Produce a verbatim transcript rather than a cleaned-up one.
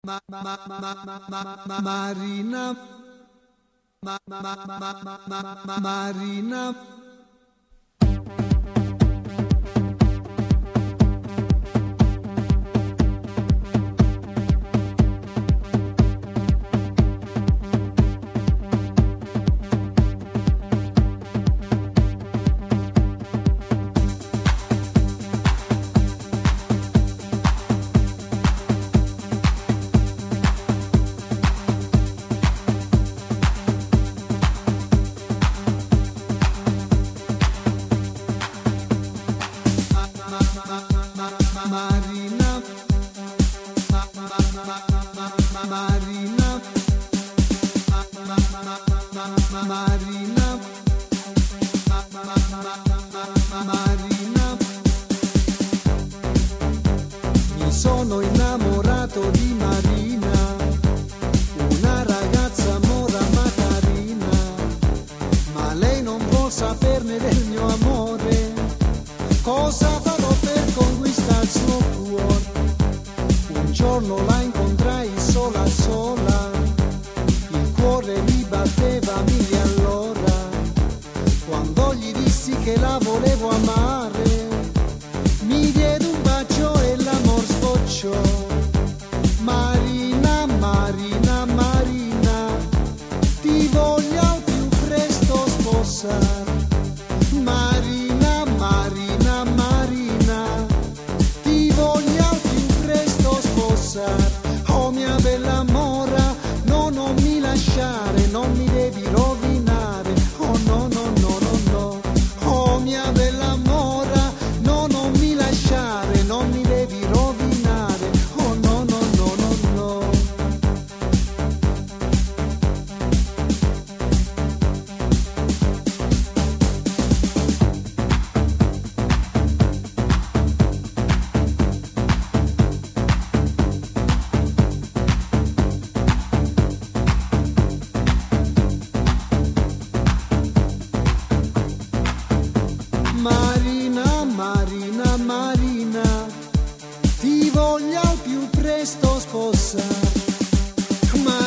Ma, ma, ma, ma, ma, ma, Marina ma, ma, ma, ma, ma, ma, Marina sono innamorato di Marina, una ragazza mora ma carina, ma lei non vuol saperne del mio amore. Cosa farò per conquistare il suo cuore? Un giorno la incontrai sola sola, il cuore mi batteva mille all'ora, quando gli dissi che la volevo amare, mi diede un bacio e l'amor sbocciò. Marina, Marina, Marina, ti voglio al più presto sposare. Marina, Marina, Marina, ti voglio al più presto sposare. Oh mia bella mora, no, non mi lasciare, non mi devi rovinare. Oh no, no, no, no, no. Oh mia bella mora, no, non mi lasciare, non mi devi rovinare. Oh no, no, no, no, no. Marina, Marina, Marina, ti voglio al più presto sposare. Ma